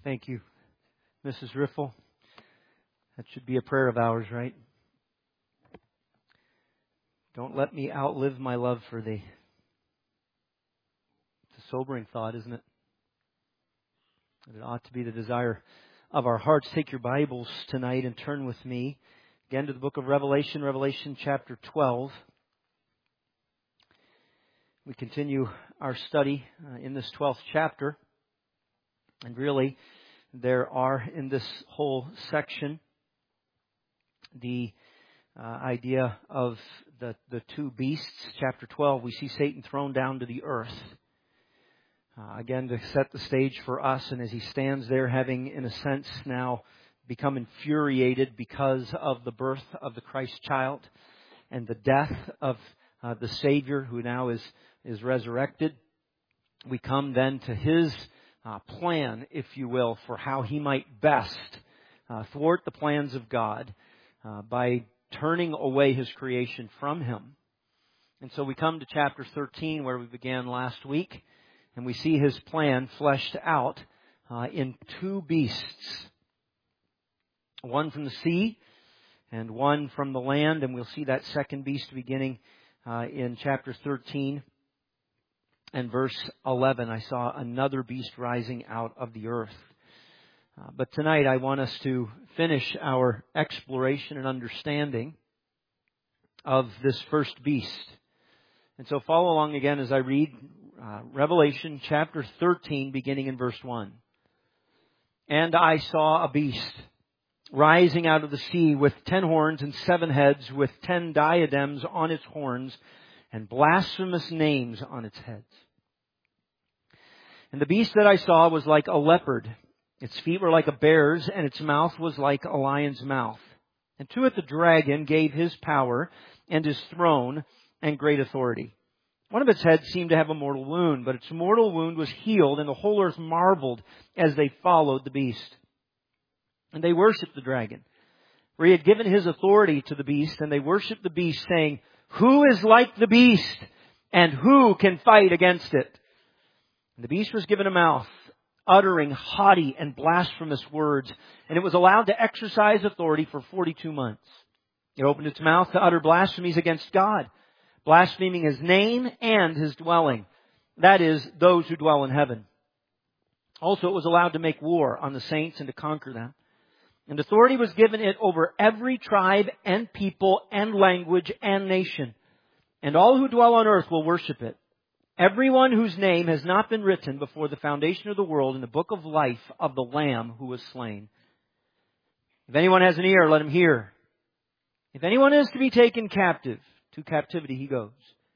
Thank you, Mrs. Riffle. That should be a prayer of ours, right? Don't let me outlive my love for thee. It's a sobering thought, isn't it? It ought to be the desire of our hearts. Take your Bibles tonight and turn with me again to the book of Revelation, Revelation chapter 12. We continue our study in this 12th chapter. And really, there are in this whole section the idea of the two beasts. Chapter 12, we see Satan thrown down to the earth. Again, to set the stage for us. And as he stands there, having, in a sense, now become infuriated because of the birth of the Christ child and the death of the Savior who now is resurrected, we come then to his plan, if you will, for how he might best thwart the plans of God by turning away his creation from him. And so we come to chapter 13 where we began last week, and we see his plan fleshed out in two beasts. One from the sea and one from the land, and we'll see that second beast beginning in chapter 13. And verse 11, I saw another beast rising out of the earth. But tonight I want us to finish our exploration and understanding of this first beast. And so follow along again as I read Revelation chapter 13, beginning in verse 1. And I saw a beast rising out of the sea with 10 horns and 7 heads, with 10 diadems on its horns, and blasphemous names on its heads. And the beast that I saw was like a leopard. Its feet were like a bear's, and its mouth was like a lion's mouth. And to it the dragon gave his power and his throne and great authority. One of its heads seemed to have a mortal wound, but its mortal wound was healed, and the whole earth marveled as they followed the beast. And they worshipped the dragon, for he had given his authority to the beast, and they worshipped the beast, saying, "Who is like the beast, and who can fight against it?" And the beast was given a mouth, uttering haughty and blasphemous words, and it was allowed to exercise authority for 42 months. It opened its mouth to utter blasphemies against God, blaspheming his name and his dwelling, that is, those who dwell in heaven. Also, it was allowed to make war on the saints and to conquer them. And authority was given it over every tribe and people and language and nation. And all who dwell on earth will worship it. Everyone whose name has not been written before the foundation of the world in the book of life of the Lamb who was slain. If anyone has an ear, let him hear. If anyone is to be taken captive, to captivity he goes.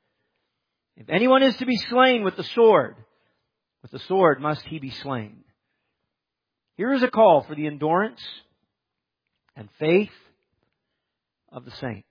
If anyone is to be slain with the sword must he be slain. Here is a call for the endurance and faith of the saints.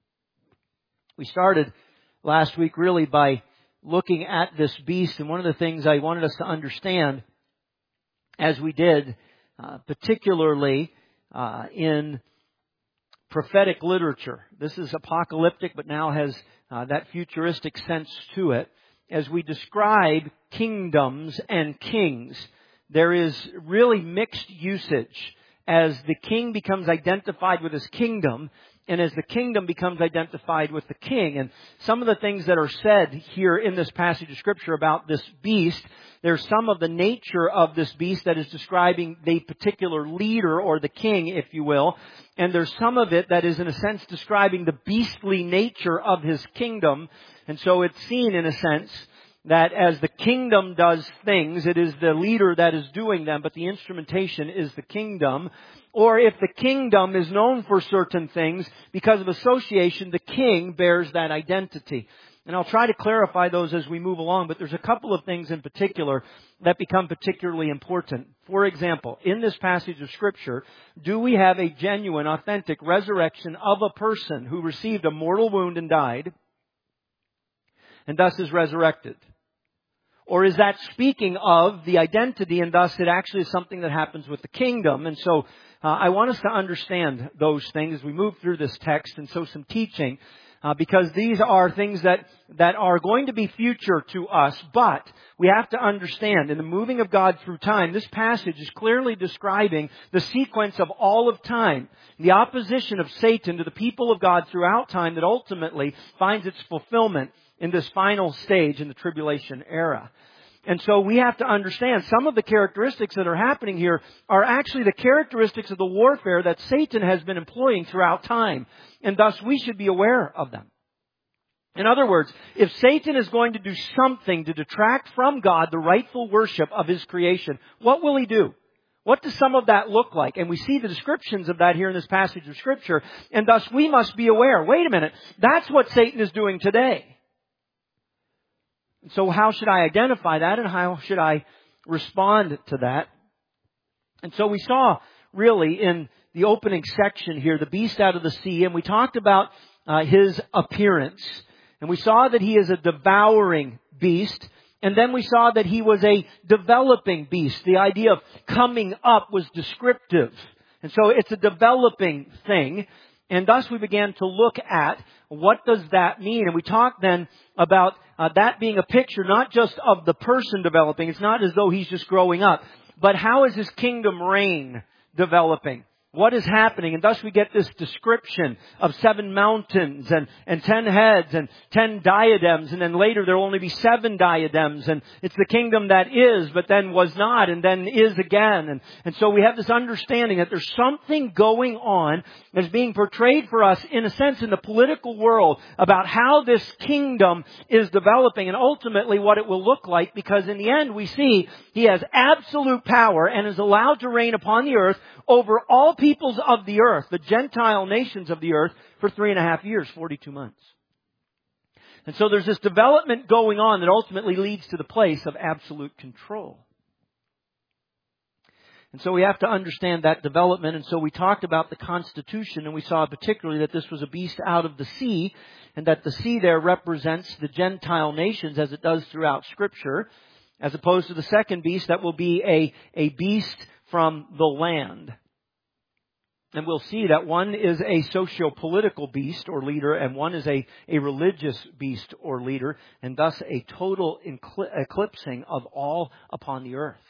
We started last week really by looking at this beast, and one of the things I wanted us to understand as we did, particularly in prophetic literature. This is apocalyptic, but now has that futuristic sense to it. As we describe kingdoms and kings, there is really mixed usage as the king becomes identified with his kingdom and as the kingdom becomes identified with the king. And some of the things that are said here in this passage of Scripture about this beast, there's some of the nature of this beast that is describing the particular leader or the king, if you will. And there's some of it that is in a sense describing the beastly nature of his kingdom. And so it's seen in a sense that as the kingdom does things, it is the leader that is doing them, but the instrumentation is the kingdom. Or if the kingdom is known for certain things, because of association, the king bears that identity. And I'll try to clarify those as we move along, but there's a couple of things in particular that become particularly important. For example, in this passage of Scripture, do we have a genuine, authentic resurrection of a person who received a mortal wound and died, and thus is resurrected? Or is that speaking of the identity, and thus it actually is something that happens with the kingdom? And so I want us to understand those things as we move through this text, and so some teaching because these are things that are going to be future to us. But we have to understand, in the moving of God through time, this passage is clearly describing the sequence of all of time, the opposition of Satan to the people of God throughout time that ultimately finds its fulfillment in this final stage in the tribulation era. And so we have to understand some of the characteristics that are happening here are actually the characteristics of the warfare that Satan has been employing throughout time. And thus we should be aware of them. In other words, if Satan is going to do something to detract from God the rightful worship of His creation, what will he do? What does some of that look like? And we see the descriptions of that here in this passage of Scripture. And thus we must be aware. Wait a minute. That's what Satan is doing today. So how should I identify that, and how should I respond to that? And so we saw really in the opening section here the beast out of the sea, and we talked about his appearance. And we saw that he is a devouring beast. And then we saw that he was a developing beast. The idea of coming up was descriptive. And so it's a developing thing. And thus we began to look at what does that mean. And we talked then about that being a picture not just of the person developing. It's not as though he's just growing up. But how is his kingdom reign developing? What is happening? And thus we get this description of 7 mountains and 10 heads and 10 diadems. And then later there will only be 7 diadems. And it's the kingdom that is, but then was not, and then is again. And so we have this understanding that there's something going on that's being portrayed for us, in a sense, in the political world about how this kingdom is developing and ultimately what it will look like. Because in the end we see he has absolute power and is allowed to reign upon the earth over all peoples of the earth, the Gentile nations of the earth, for 3.5 years, 42 months. And so there's this development going on that ultimately leads to the place of absolute control. And so we have to understand that development. And so we talked about the constitution, and we saw particularly that this was a beast out of the sea, and that the sea there represents the Gentile nations as it does throughout Scripture, as opposed to the second beast that will be a beast from the land. And we'll see that one is a socio-political beast or leader, and one is a religious beast or leader, and thus a total eclipsing of all upon the earth.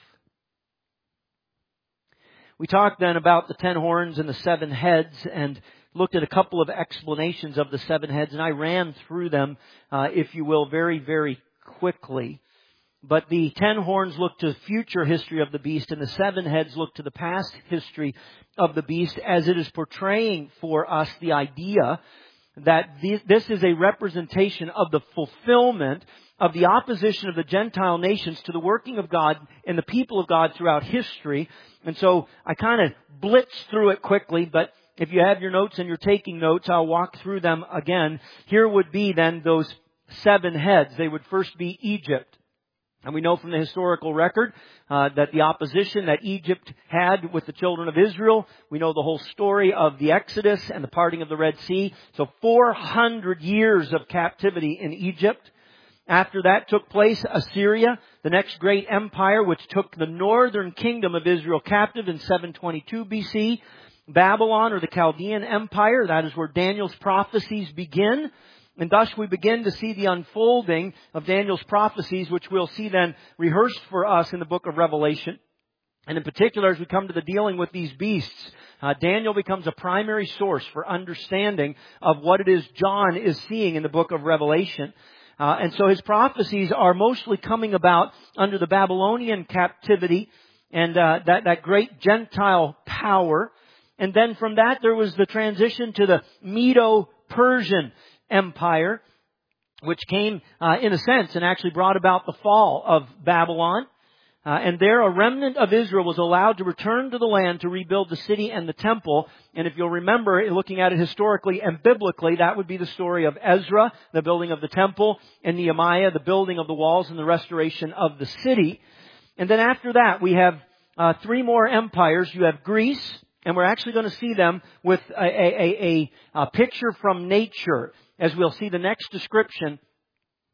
We talked then about the 10 horns and the 7 heads, and looked at a couple of explanations of the 7 heads, and I ran through them, if you will, very, very quickly. But the 10 horns look to future history of the beast, and the 7 heads look to the past history of the beast, as it is portraying for us the idea that this is a representation of the fulfillment of the opposition of the Gentile nations to the working of God and the people of God throughout history. And so I kind of blitzed through it quickly, but if you have your notes and you're taking notes, I'll walk through them again. Here would be then those 7 heads. They would first be Egypt. And we know from the historical record that the opposition that Egypt had with the children of Israel, we know the whole story of the Exodus and the parting of the Red Sea. So 400 years of captivity in Egypt. After that took place, Assyria, the next great empire, which took the northern kingdom of Israel captive in 722 BC. Babylon, or the Chaldean Empire, that is where Daniel's prophecies begin. And thus we begin to see the unfolding of Daniel's prophecies, which we'll see then rehearsed for us in the book of Revelation. And in particular, as we come to the dealing with these beasts, Daniel becomes a primary source for understanding of what it is John is seeing in the book of Revelation. And so his prophecies are mostly coming about under the Babylonian captivity and that great Gentile power. And then from that, there was the transition to the Medo-Persian Empire, which came in a sense and actually brought about the fall of Babylon. And there a remnant of Israel was allowed to return to the land to rebuild the city and the temple. And if you'll remember, looking at it historically and biblically, that would be the story of Ezra, the building of the temple, and Nehemiah, the building of the walls and the restoration of the city. And then after that, we have 3 more empires. You have Greece, and we're actually going to see them with a picture from nature, as we'll see the next description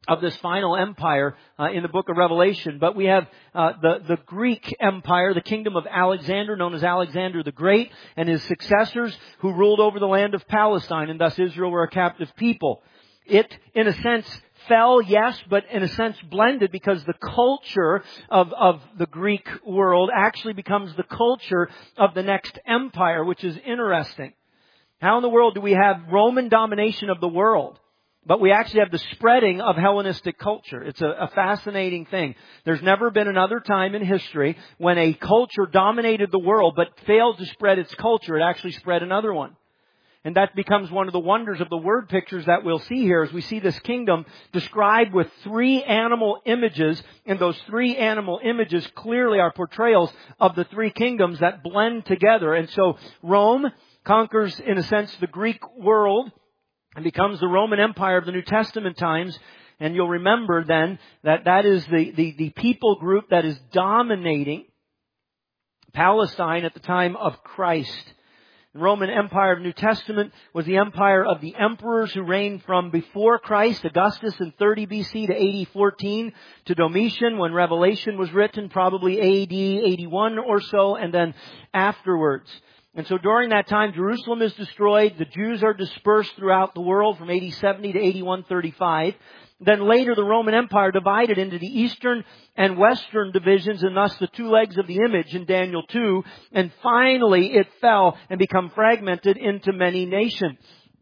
of this final empire in the book of Revelation. But we have the Greek Empire, the kingdom of Alexander, known as Alexander the Great, and his successors who ruled over the land of Palestine, and thus Israel were a captive people. It, in a sense, fell, yes, but in a sense blended, because the culture of the Greek world actually becomes the culture of the next empire, which is interesting. How in the world do we have Roman domination of the world, but we actually have the spreading of Hellenistic culture? It's a fascinating thing. There's never been another time in history when a culture dominated the world but failed to spread its culture. It actually spread another one. And that becomes one of the wonders of the word pictures that we'll see here, as we see this kingdom described with 3 animal images. And those 3 animal images clearly are portrayals of the 3 kingdoms that blend together. And so Rome conquers, in a sense, the Greek world and becomes the Roman Empire of the New Testament times. And you'll remember then that is the people group that is dominating Palestine at the time of Christ. The Roman Empire of the New Testament was the empire of the emperors who reigned from before Christ, Augustus in 30 BC to AD 14, to Domitian when Revelation was written, probably AD 81 or so, and then afterwards. And so during that time, Jerusalem is destroyed. The Jews are dispersed throughout the world from AD 70 to AD 135. Then later, the Roman Empire divided into the eastern and western divisions, and thus the 2 legs of the image in Daniel 2. And finally, it fell and became fragmented into many nations.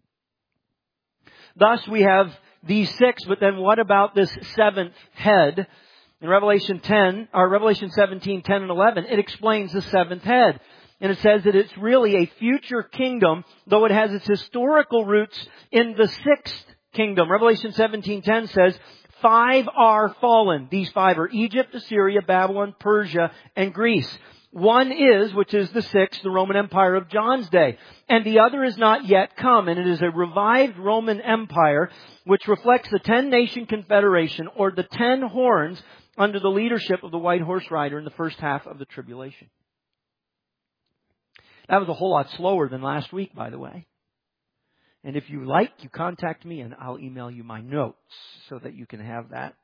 Thus, we have these 6, but then what about this 7th head? In Revelation 17, 10 and 11, it explains the 7th head. And it says that it's really a future kingdom, though it has its historical roots in the 6th kingdom. Revelation 17:10 says, 5 are fallen. These 5 are Egypt, Assyria, Babylon, Persia, and Greece. One is, which is the 6th, the Roman Empire of John's day. And the other is not yet come. And it is a revived Roman Empire, which reflects the 10-nation confederation, or the 10 horns, under the leadership of the white horse rider in the first half of the tribulation. That was a whole lot slower than last week, by the way. And if you like, you contact me and I'll email you my notes so that you can have that.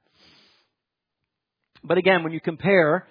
But again, when you compare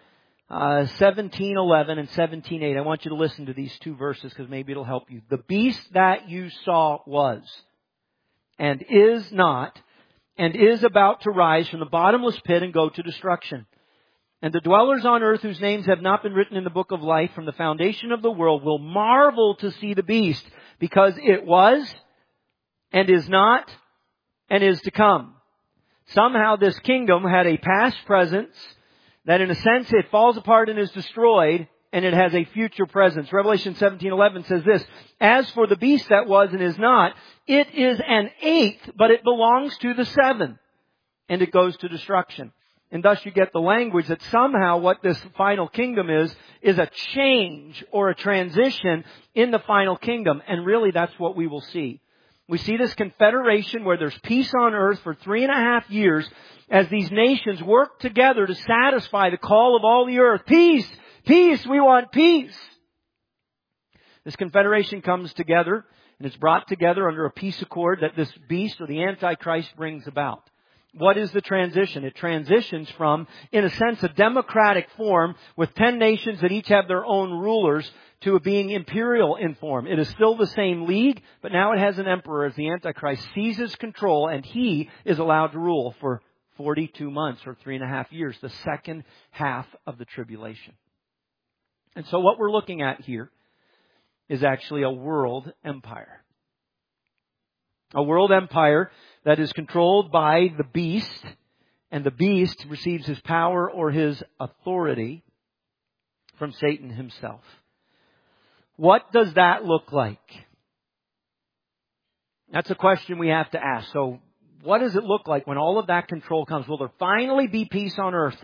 17:11 and 17:8, I want you to listen to these 2 verses because maybe it'll help you. The beast that you saw was, and is not, and is about to rise from the bottomless pit and go to destruction. And the dwellers on earth whose names have not been written in the book of life from the foundation of the world will marvel to see the beast, because it was, and is not, and is to come. Somehow this kingdom had a past presence that in a sense it falls apart and is destroyed, and it has a future presence. Revelation 17:11 says this, as for the beast that was and is not, it is an 8th, but it belongs to the 7th, and it goes to destruction. And thus you get the language that somehow what this final kingdom is a change or a transition in the final kingdom. And really that's what we will see. We see this confederation where there's peace on earth for 3.5 years as these nations work together to satisfy the call of all the earth. Peace! Peace! We want peace! This confederation comes together and it's brought together under a peace accord that this beast or the Antichrist brings about. What is the transition? It transitions from, in a sense, a democratic form with 10 nations that each have their own rulers to a being imperial in form. It is still the same league, but now it has an emperor as the Antichrist seizes control, and he is allowed to rule for 42 months or 3.5 years, the second half of the tribulation. And so what we're looking at here is actually a world empire. A world empire that is controlled by the beast, and the beast receives his power or his authority from Satan himself. What does that look like? That's a question we have to ask. So what does it look like when all of that control comes? Will there finally be peace on earth?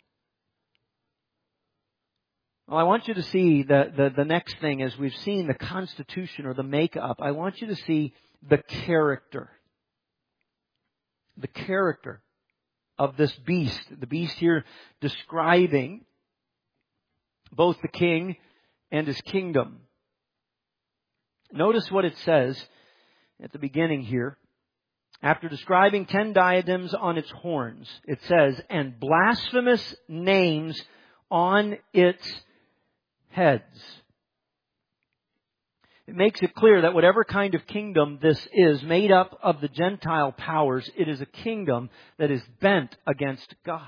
Well, I want you to see the next thing, as we've seen the constitution or the makeup. I want you to see the character. The character of this beast. The beast here describing both the king and his kingdom. Notice what it says at the beginning here After describing 10 diadems on its horns, it says, and blasphemous names on its heads. It makes it clear that whatever kind of kingdom this is, made up of the Gentile powers, it is a kingdom that is bent against God.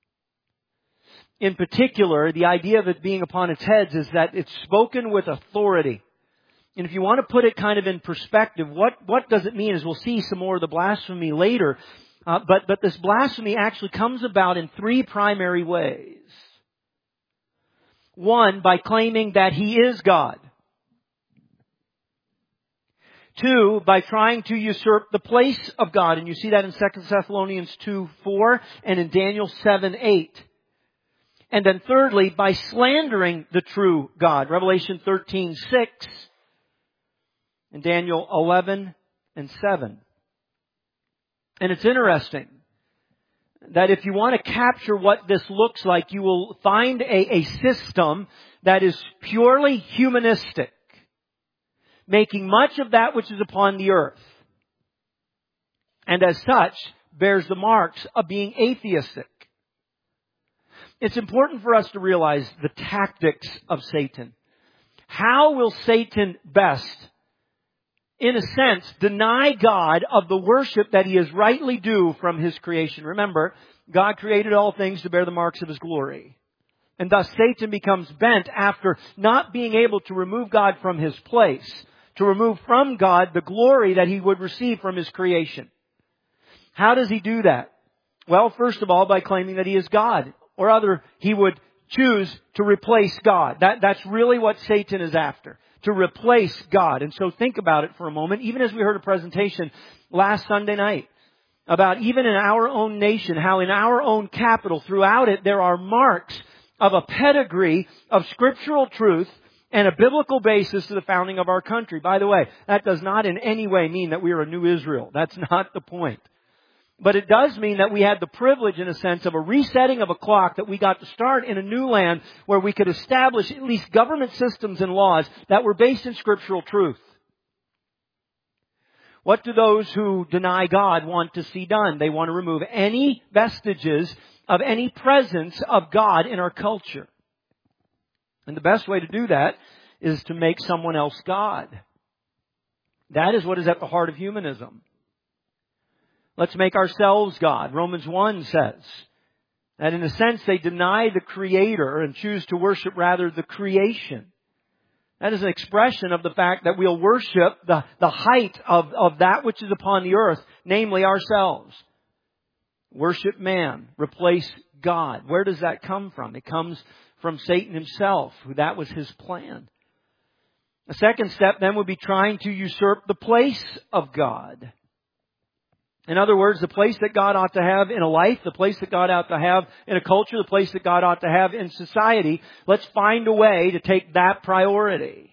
In particular, the idea of it being upon its heads is that it's spoken with authority. And if you want to put it kind of in perspective, what does it mean? As we'll see some more of the blasphemy later. But this blasphemy actually comes about in three primary ways. One, by claiming that He is God. Two, by trying to usurp the place of God. And you see that in 2 Thessalonians 2:4 and in Daniel 7:8. And then thirdly, by slandering the true God. Revelation 13:6 and Daniel 11:7. And it's interesting that if you want to capture what this looks like, you will find a system that is purely humanistic, making much of that which is upon the earth, and as such bears the marks of being atheistic. It's important for us to realize the tactics of Satan. How will Satan best, in a sense, deny God of the worship that He is rightly due from His creation? Remember, God created all things to bear the marks of His glory. And thus Satan becomes bent after not being able to remove God from His place, to remove from God the glory that He would receive from His creation. How does He do that? Well, first of all, by claiming that He is God. Or other, he would choose to replace God. That's really what Satan is after. To replace God. And so think about it for a moment. Even as we heard a presentation last Sunday night about even in our own nation, how in our own capital, throughout it, there are marks of a pedigree of scriptural truth and a biblical basis to the founding of our country. By the way, that does not in any way mean that we are a new Israel. That's not the point. But it does mean that we had the privilege, in a sense, of a resetting of a clock, that we got to start in a new land where we could establish at least government systems and laws that were based in scriptural truth. What do those who deny God want to see done? They want to remove any vestiges of any presence of God in our culture. And the best way to do that is to make someone else God. That is what is at the heart of humanism. Let's make ourselves God. Romans 1 says that in a sense they deny the Creator and choose to worship rather the creation. That is an expression of the fact that we'll worship the height of that which is upon the earth, namely ourselves. Worship man, replace God. Where does that come from? It comes from Satan himself, who that was his plan. The second step then would be trying to usurp the place of God. In other words, the place that God ought to have in a life, the place that God ought to have in a culture, the place that God ought to have in society, let's find a way to take that priority.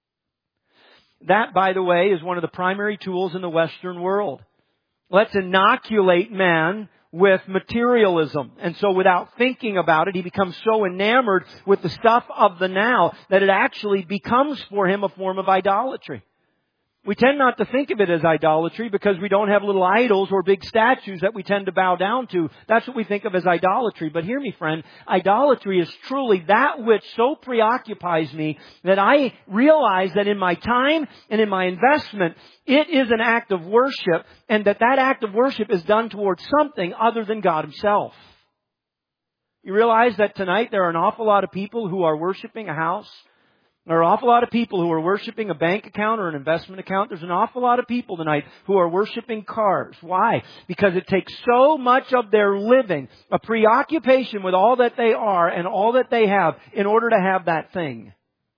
That, by the way, is one of the primary tools in the Western world. Let's inoculate man with materialism. And so without thinking about it, he becomes so enamored with the stuff of the now that it actually becomes for him a form of idolatry. We tend not to think of it as idolatry because we don't have little idols or big statues that we tend to bow down to. That's what we think of as idolatry. But hear me, friend, idolatry is truly that which so preoccupies me that I realize that in my time and in my investment, it is an act of worship, and that act of worship is done towards something other than God Himself. You realize that tonight there are an awful lot of people who are worshiping a house. There are an awful lot of people who are worshiping a bank account or an investment account. There's an awful lot of people tonight who are worshiping cars. Why? Because it takes so much of their living, a preoccupation with all that they are and all that they have in order to have that thing.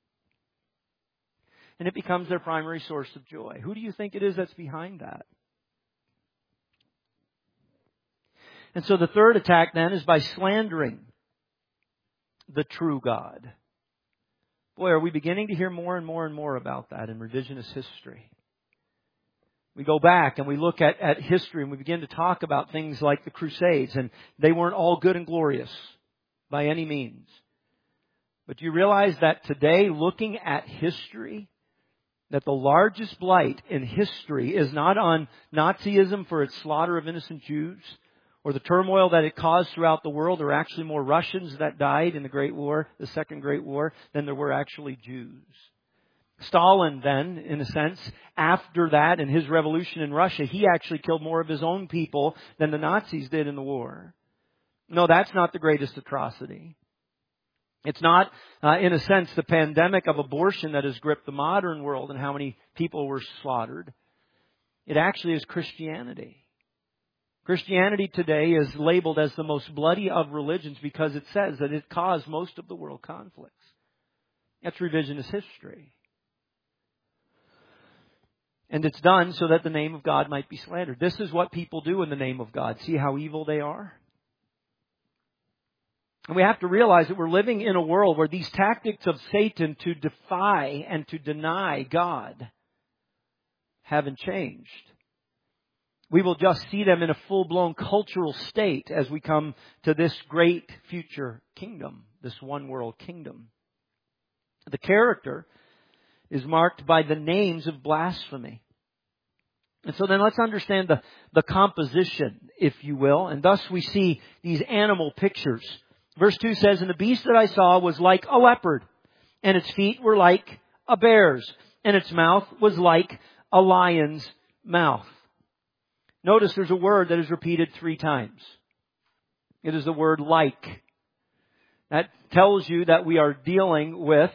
And it becomes their primary source of joy. Who do you think it is that's behind that? And so the third attack then is by slandering the true God. Boy, are we beginning to hear more and more and more about that in revisionist history. We go back and we look at history and we begin to talk about things like the Crusades, and they weren't all good and glorious by any means. But do you realize that today, looking at history, that the largest blight in history is not on Nazism for its slaughter of innocent Jews, or the turmoil that it caused throughout the world. There were actually more Russians that died in the Great War, the Second Great War, than there were actually Jews. Stalin then, in a sense, after that and his revolution in Russia, he actually killed more of his own people than the Nazis did in the war. No, that's not the greatest atrocity. It's not, in a sense, the pandemic of abortion that has gripped the modern world and how many people were slaughtered. It actually is Christianity. Christianity today is labeled as the most bloody of religions because it says that it caused most of the world conflicts. That's revisionist history. And it's done so that the name of God might be slandered. This is what people do in the name of God. See how evil they are? And we have to realize that we're living in a world where these tactics of Satan to defy and to deny God haven't changed. We will just see them in a full-blown cultural state as we come to this great future kingdom, this one-world kingdom. The character is marked by the names of blasphemy. And so then let's understand the composition, if you will. And thus we see these animal pictures. Verse 2 says, "And the beast that I saw was like a leopard, and its feet were like a bear's, and its mouth was like a lion's mouth." Notice there's a word that is repeated 3 times. It is the word like. That tells you that we are dealing with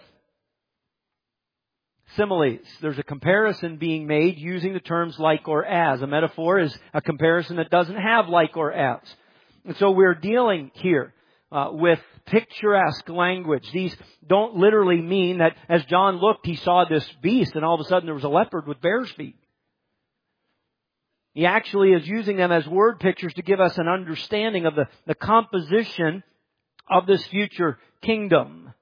similes. There's a comparison being made using the terms like or as. A metaphor is a comparison that doesn't have like or as. And so we're dealing here with picturesque language. These don't literally mean that as John looked, he saw this beast and all of a sudden there was a leopard with bear's feet. He actually is using them as word pictures to give us an understanding of the composition of this future kingdom.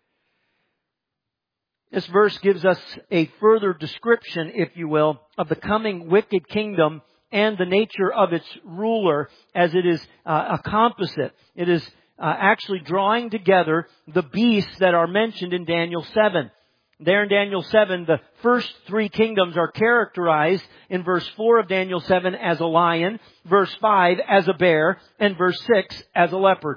This verse gives us a further description, if you will, of the coming wicked kingdom and the nature of its ruler as it is a composite. It is actually drawing together the beasts that are mentioned in Daniel 7. There in Daniel 7, the first 3 kingdoms are characterized in verse 4 of Daniel 7 as a lion, verse 5 as a bear, and verse 6 as a leopard.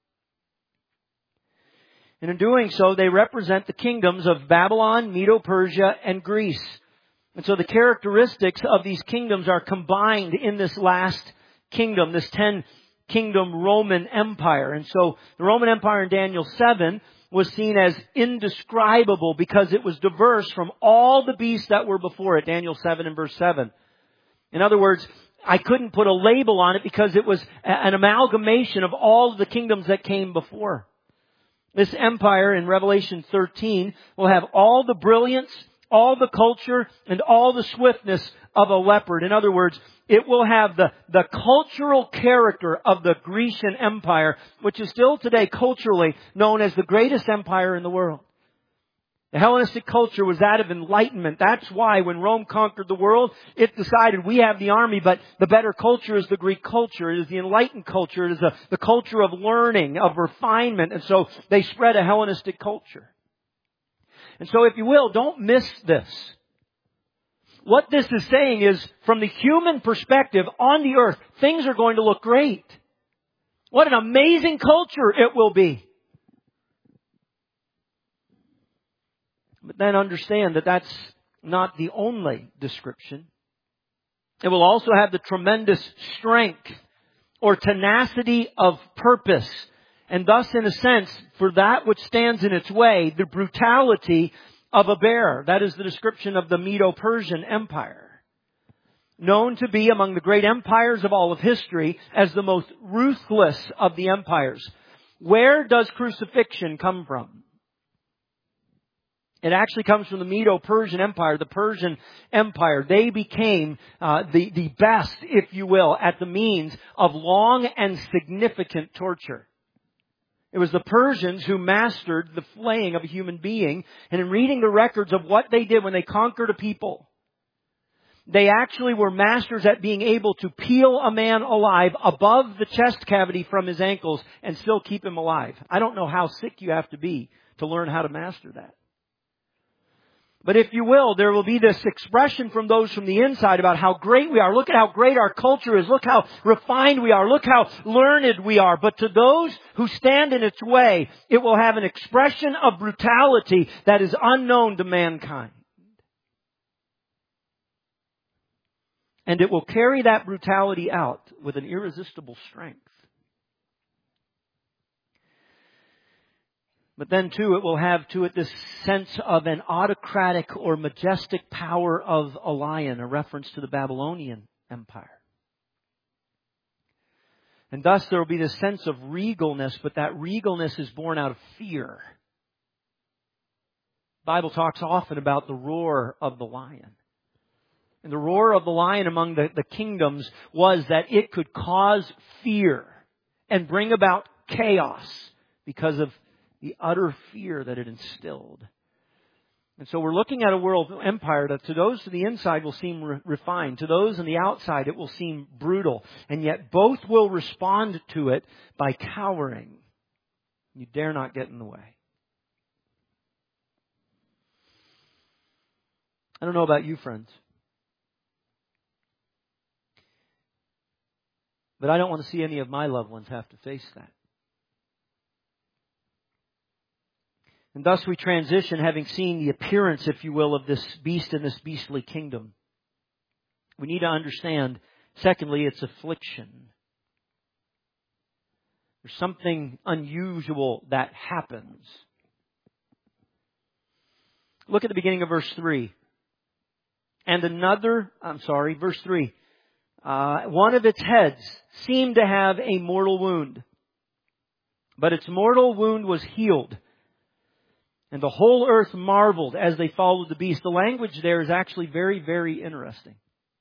And in doing so, they represent the kingdoms of Babylon, Medo-Persia, and Greece. And so the characteristics of these kingdoms are combined in this last kingdom, this 10-kingdom Roman Empire. And so the Roman Empire in Daniel 7 was seen as indescribable because it was diverse from all the beasts that were before it. Daniel 7 and verse 7. In other words, I couldn't put a label on it because it was an amalgamation of all of the kingdoms that came before. This empire in Revelation 13 will have all the brilliance, all the culture, and all the swiftness of a leopard. In other words, it will have the cultural character of the Grecian Empire, which is still today culturally known as the greatest empire in the world. The Hellenistic culture was that of enlightenment. That's why when Rome conquered the world, it decided we have the army, but the better culture is the Greek culture. It is the enlightened culture. It is the culture of learning, of refinement. And so they spread a Hellenistic culture. And so if you will, don't miss this. What this is saying is, from the human perspective on the earth, things are going to look great. What an amazing culture it will be. But then understand that that's not the only description. It will also have the tremendous strength or tenacity of purpose. And thus, in a sense, for that which stands in its way, the brutality of a bear. That is the description of the Medo-Persian Empire. Known to be among the great empires of all of history as the most ruthless of the empires. Where does crucifixion come from? It actually comes from the Medo-Persian Empire, the Persian Empire. They became the best, if you will, at the means of long and significant torture. It was the Persians who mastered the flaying of a human being. And in reading the records of what they did when they conquered a people, they actually were masters at being able to peel a man alive above the chest cavity from his ankles and still keep him alive. I don't know how sick you have to be to learn how to master that. But if you will, there will be this expression from those from the inside about how great we are. Look at how great our culture is. Look how refined we are. Look how learned we are. But to those who stand in its way, it will have an expression of brutality that is unknown to mankind. And it will carry that brutality out with an irresistible strength. But then too, it will have to it this sense of an autocratic or majestic power of a lion, a reference to the Babylonian Empire. And thus there will be this sense of regalness, but that regalness is born out of fear. The Bible talks often about the roar of the lion. And the roar of the lion among the kingdoms was that it could cause fear and bring about chaos because of the utter fear that it instilled. And so we're looking at a world empire that to those to the inside will seem refined. To those on the outside it will seem brutal. And yet both will respond to it by cowering. You dare not get in the way. I don't know about you, friends. But I don't want to see any of my loved ones have to face that. And thus we transition, having seen the appearance, if you will, of this beast and this beastly kingdom. We need to understand, secondly, its affliction. There's something unusual that happens. Look at the beginning of verse 3. Verse 3. One of its heads seemed to have a mortal wound, but its mortal wound was healed. And the whole earth marveled as they followed the beast. The language there is actually very, very interesting.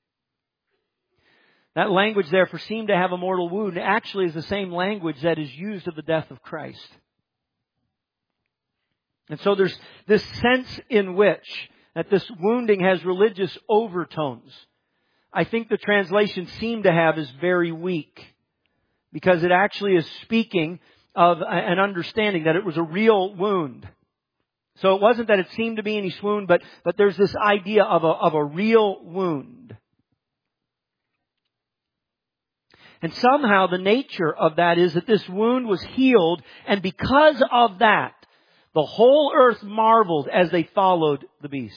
That language there for seemed to have a mortal wound actually is the same language that is used of the death of Christ. And so there's this sense in which that this wounding has religious overtones. I think the translation seemed to have is very weak because it actually is speaking of an understanding that it was a real wound. So it wasn't that it seemed to be any swoon, but there's this idea of a real wound. And somehow the nature of that is that this wound was healed, and because of that, the whole earth marveled as they followed the beast.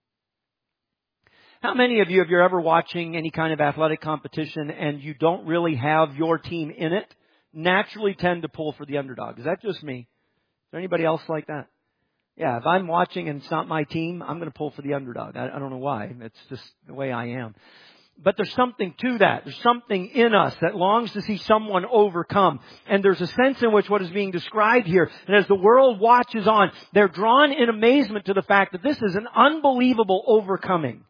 How many of you, if you're ever watching any kind of athletic competition and you don't really have your team in it, naturally tend to pull for the underdog? Is that just me? Is there anybody else like that? Yeah, if I'm watching and it's not my team, I'm going to pull for the underdog. I don't know why. It's just the way I am. But there's something to that. There's something in us that longs to see someone overcome. And there's a sense in which what is being described here, and as the world watches on, they're drawn in amazement to the fact that this is an unbelievable overcoming.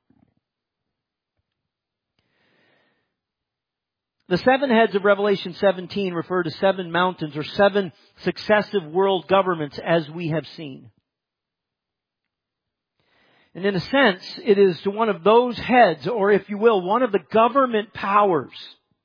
The seven heads of Revelation 17 refer to seven mountains or seven successive world governments as we have seen. And in a sense, it is to one of those heads, or if you will, one of the government powers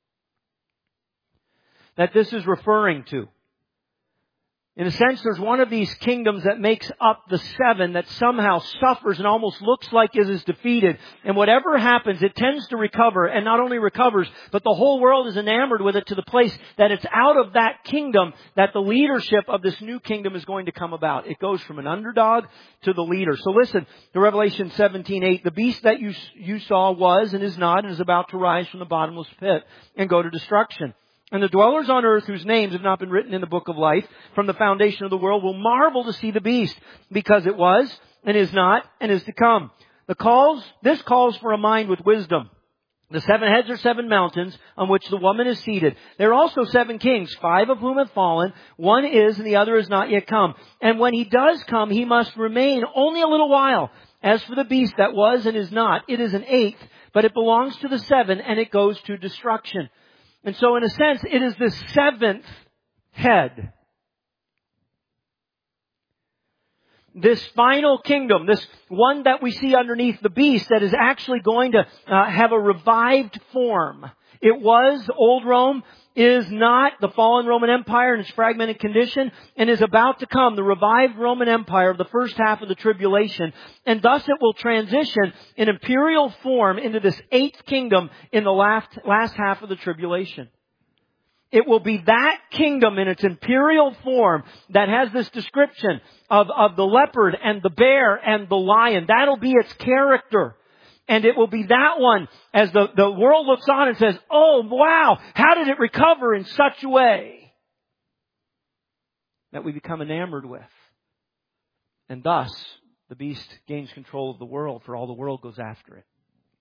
that this is referring to. In a sense, there's one of these kingdoms that makes up the seven that somehow suffers and almost looks like it is defeated. And whatever happens, it tends to recover. And not only recovers, but the whole world is enamored with it to the place that it's out of that kingdom that the leadership of this new kingdom is going to come about. It goes from an underdog to the leader. So listen to Revelation 17:8. The beast that you saw was and is not and is about to rise from the bottomless pit and go to destruction. And the dwellers on earth whose names have not been written in the book of life from the foundation of the world will marvel to see the beast, because it was and is not and is to come. This calls for a mind with wisdom. The seven heads are seven mountains on which the woman is seated. There are also seven kings, 5 of whom have fallen. One is and the other is not yet come. And when he does come, he must remain only a little while. As for the beast that was and is not, it is an 8th, but it belongs to the 7 and it goes to destruction. And so in a sense, it is the 7th head. this final kingdom, this one that we see underneath the beast that is actually going to have a revived form. It was, old Rome is not the fallen Roman Empire in its fragmented condition, and is about to come, the revived Roman Empire of the first half of the tribulation, and thus it will transition in imperial form into this eighth kingdom in the last half of the tribulation. It will be that kingdom in its imperial form that has this description of the leopard and the bear and the lion. That'll be its character. And it will be that one as the world looks on and says, oh, wow, how did it recover in such a way that we become enamored with? And thus, the beast gains control of the world, for all the world goes after it.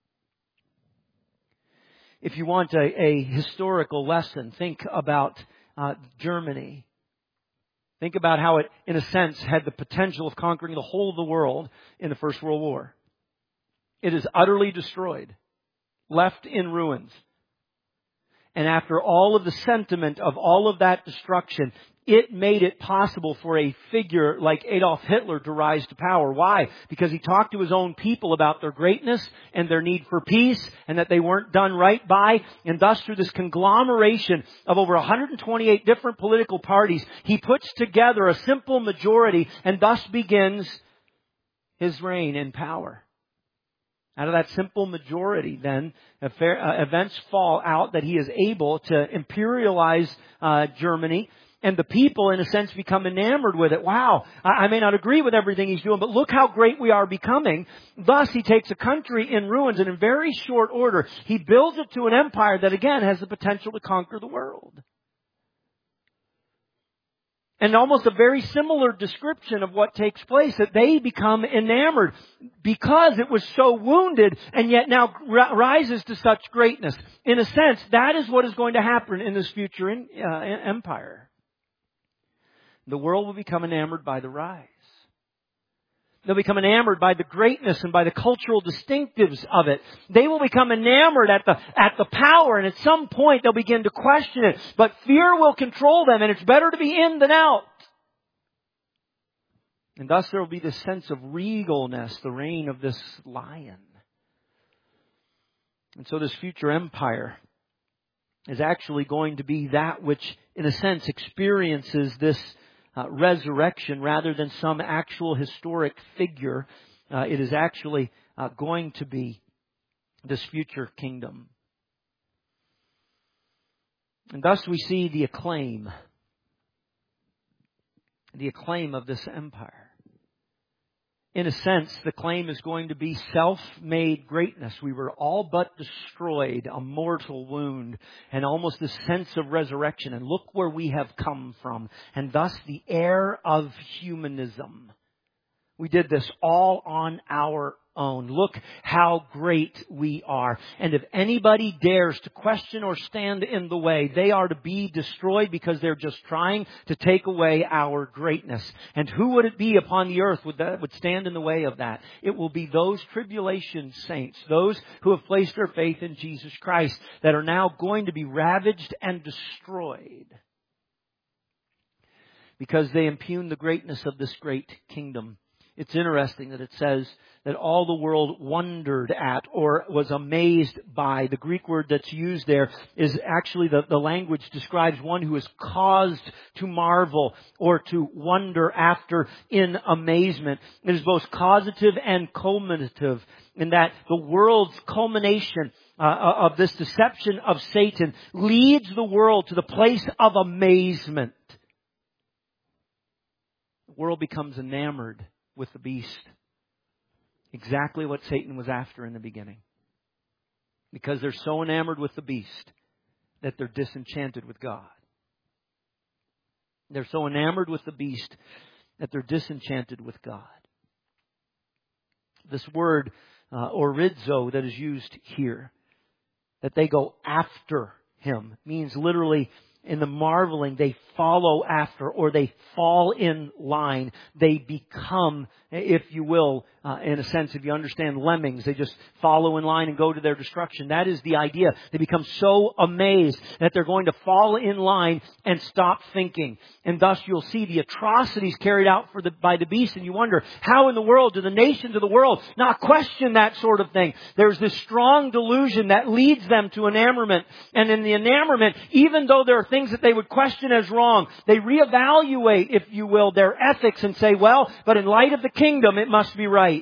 If you want a historical lesson, think about Germany. Think about how it, in a sense, had the potential of conquering the whole of the world in the First World War. It is utterly destroyed, left in ruins. And after all of the sentiment of all of that destruction, it made it possible for a figure like Adolf Hitler to rise to power. Why? Because he talked to his own people about their greatness and their need for peace, and that they weren't done right by. And thus, through this conglomeration of over 128 different political parties, he puts together a simple majority, and thus begins his reign in power. Out of that simple majority, then, events fall out that he is able to imperialize Germany. And the people, in a sense, become enamored with it. Wow, I may not agree with everything he's doing, but look how great we are becoming. Thus, he takes a country in ruins, and in very short order, he builds it to an empire that, again, has the potential to conquer the world. And almost a very similar description of what takes place, that they become enamored because it was so wounded and yet now rises to such greatness. In a sense, that is what is going to happen in this future empire. The world will become enamored by the rise. They'll become enamored by the greatness and by the cultural distinctives of it. They will become enamored at the power, and at some point they'll begin to question it. But fear will control them, and it's better to be in than out. And thus there will be this sense of regalness, the reign of this lion. And so this future empire is actually going to be that which, in a sense, experiences this resurrection rather than some actual historic figure. It is actually going to be this future kingdom. And thus we see the acclaim of this empire. In a sense, the claim is going to be self-made greatness. We were all but destroyed, a mortal wound, and almost a sense of resurrection. And look where we have come from. And thus the heir of humanism. We did this all on our own. Look how great we are. And if anybody dares to question or stand in the way, they are to be destroyed, because they're just trying to take away our greatness. And who would it be upon the earth that would stand in the way of that? It will be those tribulation saints, those who have placed their faith in Jesus Christ, that are now going to be ravaged and destroyed, because they impugn the greatness of this great kingdom. It's interesting that it says that all the world wondered at or was amazed by. The Greek word that's used there is actually the language describes one who is caused to marvel or to wonder after in amazement. It is both causative and culminative, in that the world's culmination of this deception of Satan leads the world to the place of amazement. The world becomes enamored with the beast. Exactly what Satan was after in the beginning. Because they're so enamored with the beast that they're disenchanted with God. They're so enamored with the beast that they're disenchanted with God. This word, orizo, that is used here, that they go after him, means literally, in the marveling, they follow after, or they fall in line. They become, if you will, in a sense, if you understand lemmings, they just follow in line and go to their destruction. That is the idea. They become so amazed that they're going to fall in line and stop thinking. And thus you'll see the atrocities carried out by the beast, and you wonder, how in the world do the nations of the world not question that sort of thing? There's this strong delusion that leads them to enamorment. And in the enamorment, even though there are things that they would question as wrong, they reevaluate, if you will, their ethics and say, well, but in light of the kingdom, it must be right.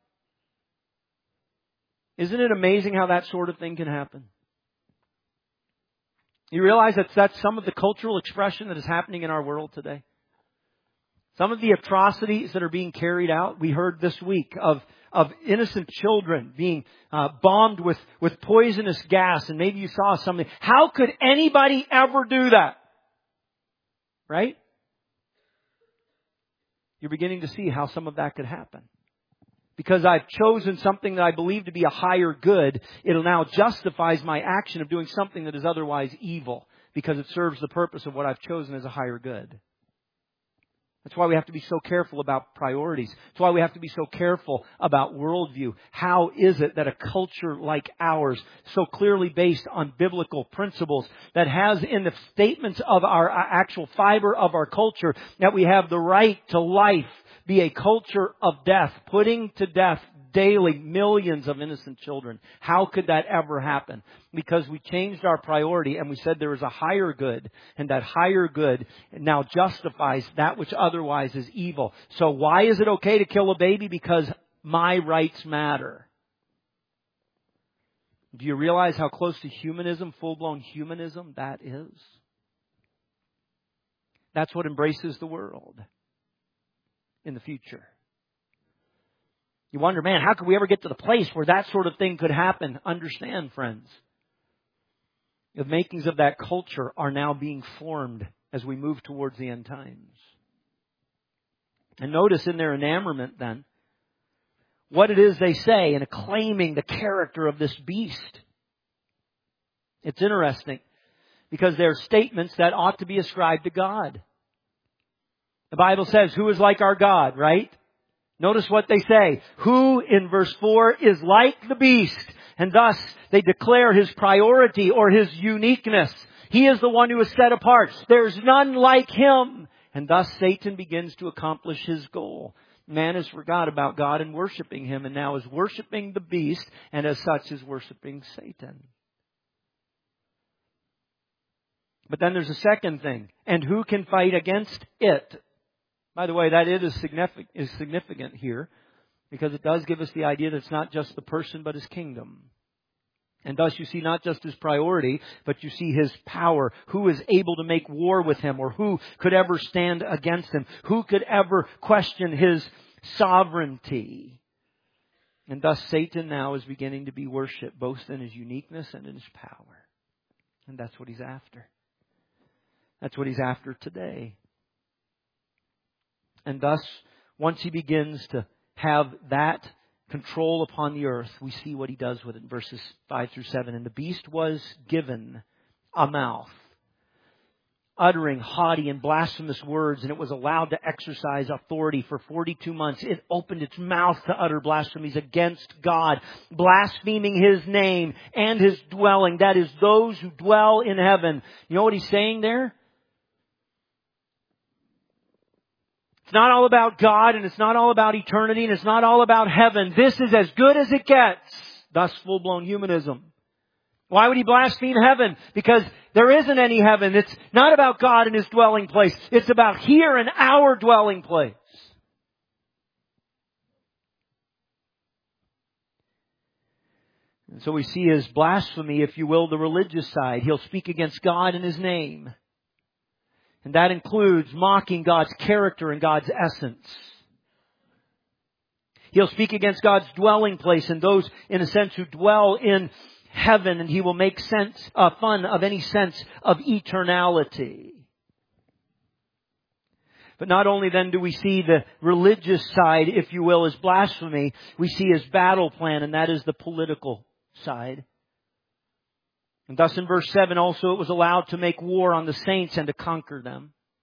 Isn't it amazing how that sort of thing can happen? You realize that that's some of the cultural expression that is happening in our world today. Some of the atrocities that are being carried out, we heard this week of innocent children being bombed with poisonous gas, and maybe you saw something. How could anybody ever do that? Right? You're beginning to see how some of that could happen. Because I've chosen something that I believe to be a higher good, it now justifies my action of doing something that is otherwise evil, because it serves the purpose of what I've chosen as a higher good. That's why we have to be so careful about priorities. That's why we have to be so careful about worldview. How is it that a culture like ours, so clearly based on biblical principles, that has in the statements of our actual fiber of our culture, that we have the right to life, be a culture of death, putting to death daily millions of innocent children? How could that ever happen? Because we changed our priority and we said there is a higher good, and that higher good now justifies that which otherwise is evil. So why is it okay to kill a baby? Because my rights matter. Do you realize how close to humanism, full-blown humanism, that is? That's what embraces the world in the future. You wonder, man, how could we ever get to the place where that sort of thing could happen? Understand, friends, the makings of that culture are now being formed as we move towards the end times. And notice in their enamorment then, what it is they say in acclaiming the character of this beast. It's interesting because they're statements that ought to be ascribed to God. The Bible says, who is like our God, right? Notice what they say. Who, in verse 4, is like the beast. And thus, they declare His priority or His uniqueness. He is the one who is set apart. There's none like Him. And thus, Satan begins to accomplish his goal. Man has forgot about God and worshiping Him, and now is worshiping the beast, and as such is worshiping Satan. But then there's a second thing. And who can fight against it? By the way, that it is significant here, because it does give us the idea that it's not just the person, but His kingdom. And thus you see not just His priority, but you see His power. Who is able to make war with Him, or who could ever stand against Him? Who could ever question His sovereignty? And thus Satan now is beginning to be worshipped, both in his uniqueness and in his power. And that's what he's after. That's what he's after today. And thus, once he begins to have that control upon the earth, we see what he does with it in verses 5 through 7. And the beast was given a mouth, uttering haughty and blasphemous words, and it was allowed to exercise authority for 42 months. It opened its mouth to utter blasphemies against God, blaspheming His name and His dwelling. That is, those who dwell in heaven. You know what he's saying there? It's not all about God, and it's not all about eternity, and it's not all about heaven. This is as good as it gets. Thus, full-blown humanism. Why would he blaspheme heaven? Because there isn't any heaven. It's not about God and His dwelling place. It's about here and our dwelling place. And so we see his blasphemy, if you will, the religious side. He'll speak against God and His name. And that includes mocking God's character and God's essence. He'll speak against God's dwelling place and those, in a sense, who dwell in heaven. And he will make fun of any sense of eternality. But not only then do we see the religious side, if you will, as blasphemy, we see his battle plan, and that is the political side. And thus in verse 7 also it was allowed to make war on the saints and to conquer them.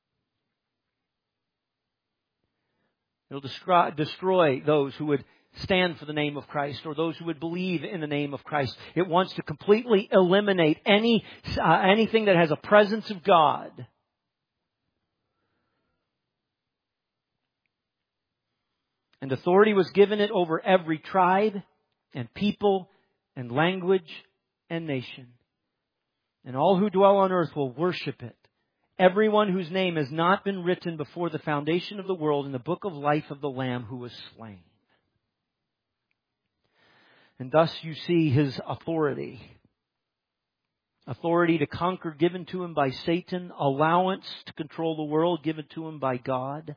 It'll destroy those who would stand for the name of Christ or those who would believe in the name of Christ. It wants to completely eliminate anything that has a presence of God. And authority was given it over every tribe and people and language and nation. And all who dwell on earth will worship it. Everyone whose name has not been written before the foundation of the world in the book of life of the Lamb who was slain. And thus you see His authority. Authority to conquer given to Him by Satan. Allowance to control the world given to Him by God.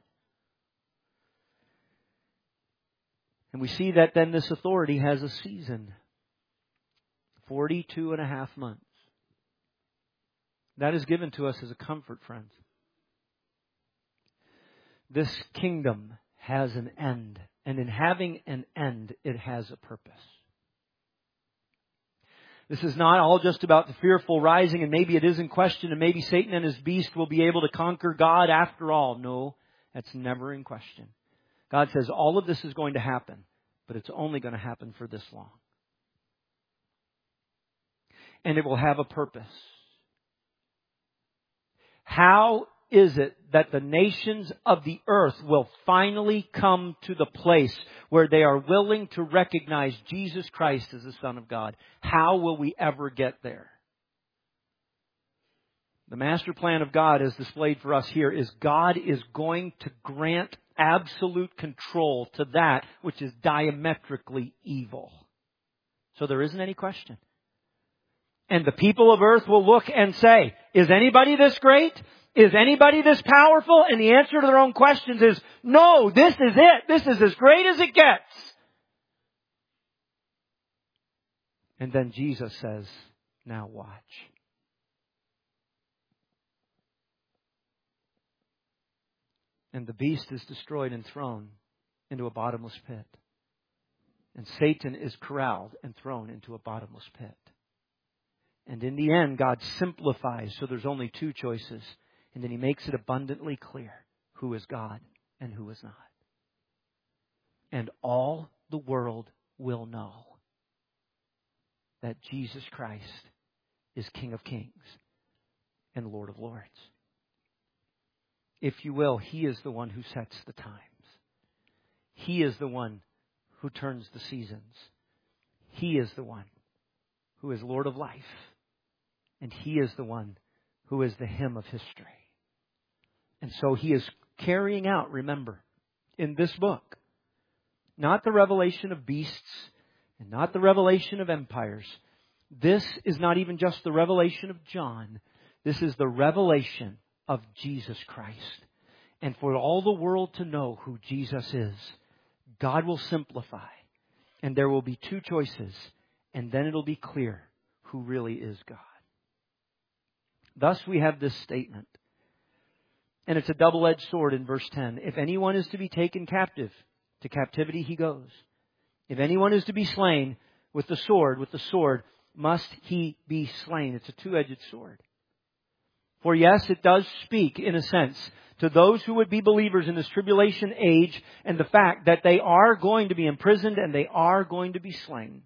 And we see that then this authority has a season. 42.5 months. That is given to us as a comfort, friends. This kingdom has an end. And in having an end, it has a purpose. This is not all just about the fearful rising, and maybe it is in question, and maybe Satan and his beast will be able to conquer God after all. No, that's never in question. God says all of this is going to happen, but it's only going to happen for this long. And it will have a purpose. How is it that the nations of the earth will finally come to the place where they are willing to recognize Jesus Christ as the Son of God? How will we ever get there? The master plan of God as displayed for us here is God is going to grant absolute control to that which is diametrically evil. So there isn't any question. And the people of earth will look and say, is anybody this great? Is anybody this powerful? And the answer to their own questions is, no, this is it. This is as great as it gets. And then Jesus says, now watch. And the beast is destroyed and thrown into a bottomless pit. And Satan is corralled and thrown into a bottomless pit. And in the end, God simplifies, so there's only two choices. And then He makes it abundantly clear who is God and who is not. And all the world will know that Jesus Christ is King of Kings and Lord of Lords. If you will, He is the one who sets the times. He is the one who turns the seasons. He is the one who is Lord of life. And He is the one who is the hymn of history. And so He is carrying out, remember, in this book, not the revelation of beasts and not the revelation of empires. This is not even just the revelation of John. This is the revelation of Jesus Christ. And for all the world to know who Jesus is, God will simplify. And there will be two choices. And then it'll be clear who really is God. Thus we have this statement. And it's a double-edged sword in verse 10. If anyone is to be taken captive, to captivity he goes. If anyone is to be slain with the sword must he be slain. It's a two-edged sword. For yes, it does speak, in a sense, to those who would be believers in this tribulation age and the fact that they are going to be imprisoned and they are going to be slain.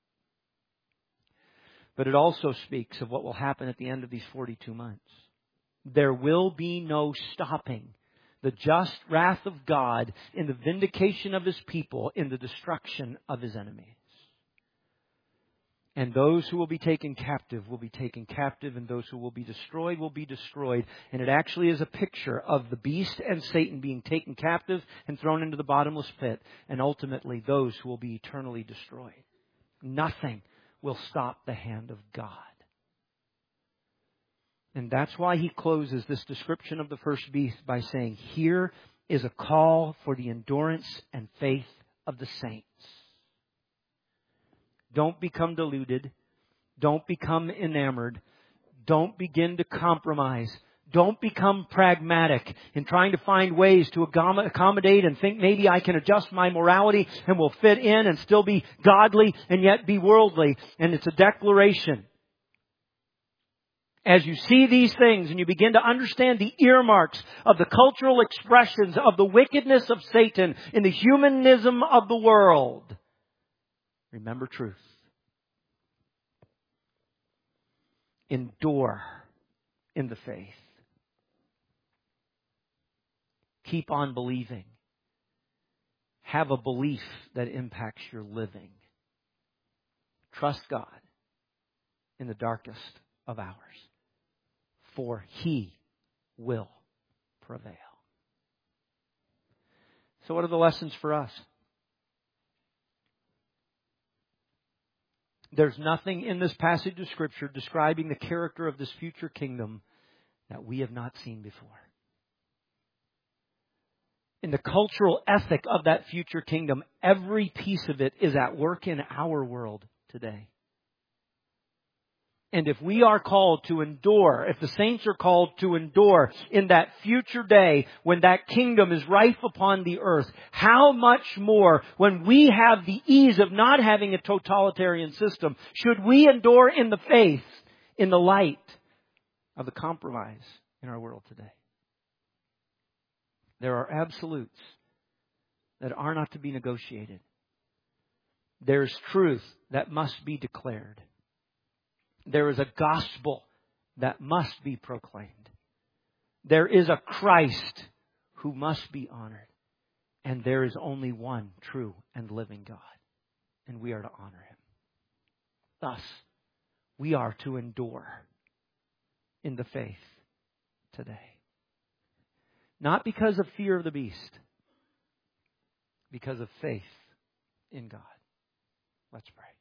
But it also speaks of what will happen at the end of these 42 months. There will be no stopping the just wrath of God in the vindication of His people, in the destruction of His enemies. And those who will be taken captive will be taken captive, and those who will be destroyed will be destroyed. And it actually is a picture of the beast and Satan being taken captive and thrown into the bottomless pit, and ultimately those who will be eternally destroyed. Nothing will stop the hand of God. And that's why He closes this description of the first beast by saying, here is a call for the endurance and faith of the saints. Don't become deluded. Don't become enamored. Don't begin to compromise. Don't become pragmatic in trying to find ways to accommodate and think maybe I can adjust my morality and will fit in and still be godly and yet be worldly. And it's a declaration. As you see these things and you begin to understand the earmarks of the cultural expressions of the wickedness of Satan in the humanism of the world, remember truth. Endure in the faith. Keep on believing. Have a belief that impacts your living. Trust God in the darkest of hours, for He will prevail. So what are the lessons for us? There's nothing in this passage of Scripture describing the character of this future kingdom that we have not seen before. In the cultural ethic of that future kingdom, every piece of it is at work in our world today. And if we are called to endure, if the saints are called to endure in that future day when that kingdom is rife upon the earth, how much more when we have the ease of not having a totalitarian system should we endure in the faith in the light of the compromise in our world today? There are absolutes that are not to be negotiated. There's truth that must be declared. There is a gospel that must be proclaimed. There is a Christ who must be honored. And there is only one true and living God. And we are to honor Him. Thus, we are to endure in the faith today. Not because of fear of the beast, because of faith in God. Let's pray.